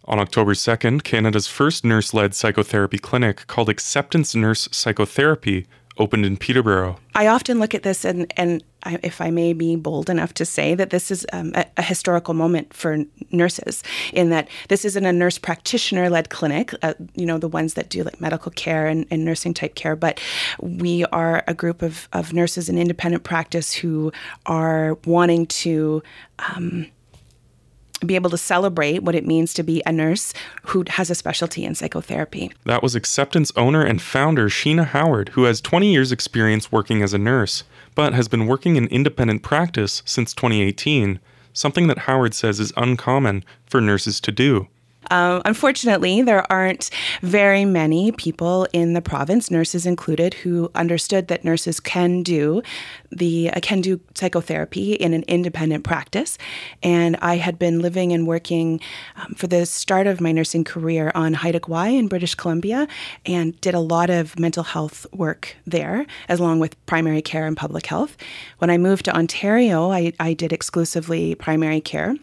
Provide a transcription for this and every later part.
On October 2nd, Canada's first nurse-led psychotherapy clinic called Acceptance Nurse Psychotherapy opened in Peterborough. I often look at this if I may be bold enough to say that this is a historical moment for nurses, in that this isn't a nurse practitioner-led clinic, the ones that do like medical care and nursing type care, but we are a group of nurses in independent practice who are wanting to be able to celebrate what it means to be a nurse who has a specialty in psychotherapy. That was Acceptance owner and founder Sheena Howard, who has 20 years experience working as a nurse, but has been working in independent practice since 2018, something that Howard says is uncommon for nurses to do. Unfortunately, there aren't very many people in the province, nurses included, who understood that nurses can do psychotherapy in an independent practice. And I had been living and working for the start of my nursing career on Haida Gwaii in British Columbia, and did a lot of mental health work there, along with primary care and public health. When I moved to Ontario, I did exclusively primary care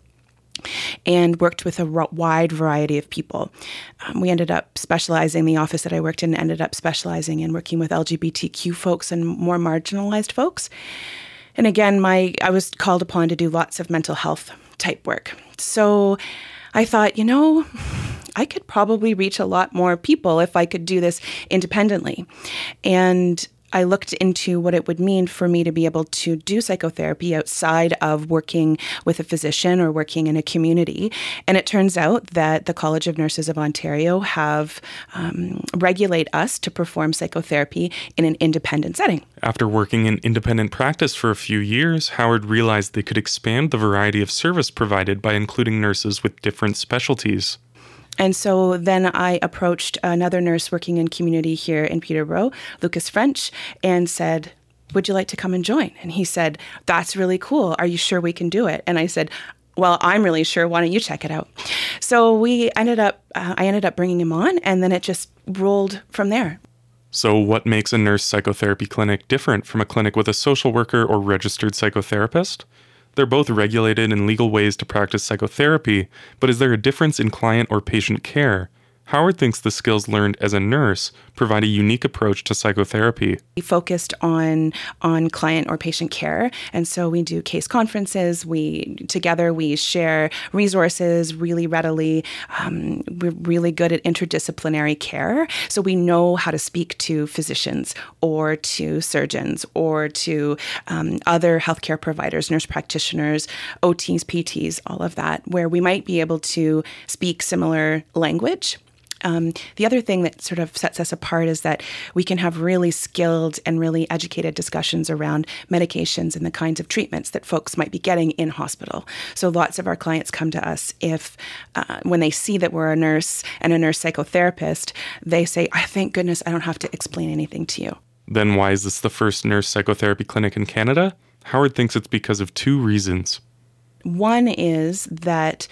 and worked with a wide variety of people. We ended up specializing, the office that I worked in ended up specializing in working with LGBTQ folks and more marginalized folks. And again, I was called upon to do lots of mental health type work. So I thought, I could probably reach a lot more people if I could do this independently. And I looked into what it would mean for me to be able to do psychotherapy outside of working with a physician or working in a community. And it turns out that the College of Nurses of Ontario have regulate us to perform psychotherapy in an independent setting. After working in independent practice for a few years, Howard realized they could expand the variety of service provided by including nurses with different specialties. And so then I approached another nurse working in community here in Peterborough, Lucas French, and said, would you like to come and join? And he said, that's really cool. Are you sure we can do it? And I said, well, I'm really sure. Why don't you check it out? So I ended up bringing him on, and then it just rolled from there. So what makes a nurse psychotherapy clinic different from a clinic with a social worker or registered psychotherapist? They're both regulated in legal ways to practice psychotherapy, but is there a difference in client or patient care? Howard thinks the skills learned as a nurse provide a unique approach to psychotherapy. We focused on client or patient care, and so we do case conferences. Together we share resources really readily. We're really good at interdisciplinary care, so we know how to speak to physicians or to surgeons or to other healthcare providers, nurse practitioners, OTs, PTs, all of that, where we might be able to speak similar language. The other thing that sort of sets us apart is that we can have really skilled and really educated discussions around medications and the kinds of treatments that folks might be getting in hospital. So lots of our clients come to us when they see that we're a nurse and a nurse psychotherapist, they say, thank goodness I don't have to explain anything to you. Then why is this the first nurse psychotherapy clinic in Canada? Howard thinks it's because of two reasons. One is that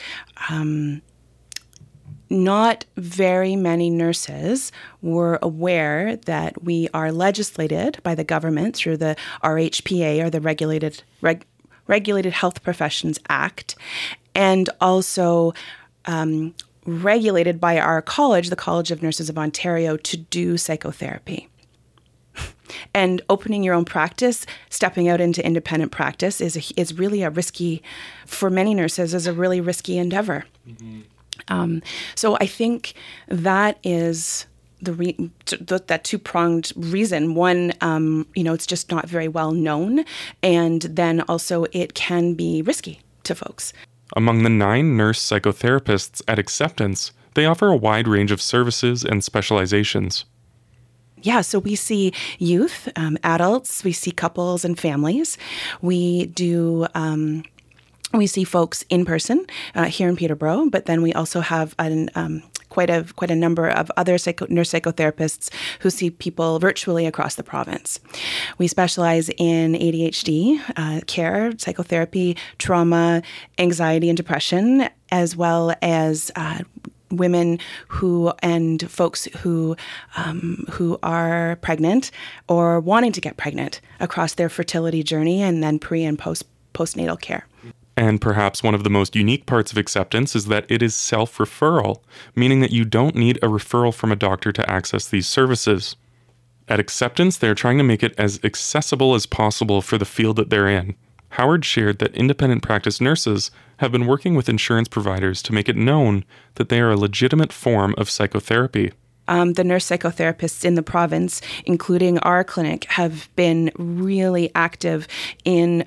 not very many nurses were aware that we are legislated by the government through the RHPA, or the Regulated Health Professions Act, and also regulated by our college, the College of Nurses of Ontario, to do psychotherapy. And opening your own practice, stepping out into independent practice is really a risky, for many nurses, is a really risky endeavor. Mm-hmm. So I think that is that two-pronged reason. One, it's just not very well known, and then also it can be risky to folks. Among the 9 nurse psychotherapists at Acceptance, they offer a wide range of services and specializations. Yeah, so we see youth, adults, we see couples and families. We do... We see folks in person here in Peterborough, but then we also have quite a number of other nurse psychotherapists who see people virtually across the province. We specialize in ADHD care, psychotherapy, trauma, anxiety, and depression, as well as women and folks who are pregnant or wanting to get pregnant across their fertility journey, and then pre and postnatal care. And perhaps one of the most unique parts of Acceptance is that it is self-referral, meaning that you don't need a referral from a doctor to access these services. At Acceptance, they're trying to make it as accessible as possible for the field that they're in. Howard shared that independent practice nurses have been working with insurance providers to make it known that they are a legitimate form of psychotherapy. The nurse psychotherapists in the province, including our clinic, have been really active in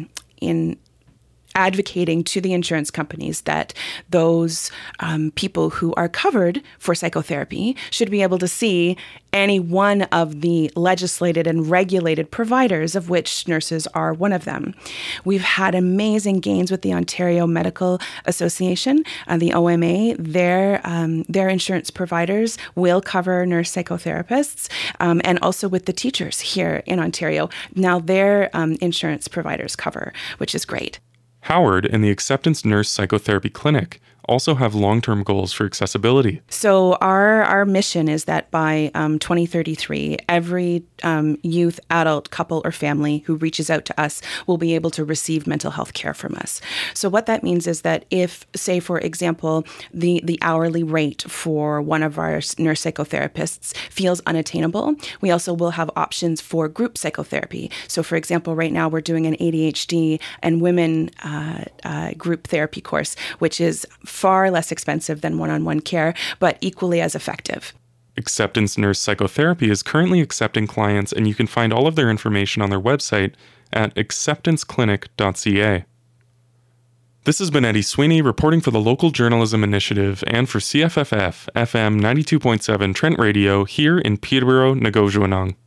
advocating to the insurance companies that those people who are covered for psychotherapy should be able to see any one of the legislated and regulated providers, of which nurses are one of them. We've had amazing gains with the Ontario Medical Association, the OMA. Their insurance providers will cover nurse psychotherapists, and also with the teachers here in Ontario. Now their insurance providers cover, which is great. Howard and the Acceptance Nurse Psychotherapy Clinic also have long-term goals for accessibility. So our mission is that by 2033, every youth, adult, couple, or family who reaches out to us will be able to receive mental health care from us. So what that means is that if, say, for example, the hourly rate for one of our nurse psychotherapists feels unattainable, we also will have options for group psychotherapy. So, for example, right now we're doing an ADHD and women group therapy course, which is far less expensive than one-on-one care, but equally as effective. Acceptance Nurse Psychotherapy is currently accepting clients, and you can find all of their information on their website at acceptanceclinic.ca. This has been Eddie Sweeney reporting for the Local Journalism Initiative and for CFFF FM 92.7 Trent Radio here in Peterborough, Nagojunong.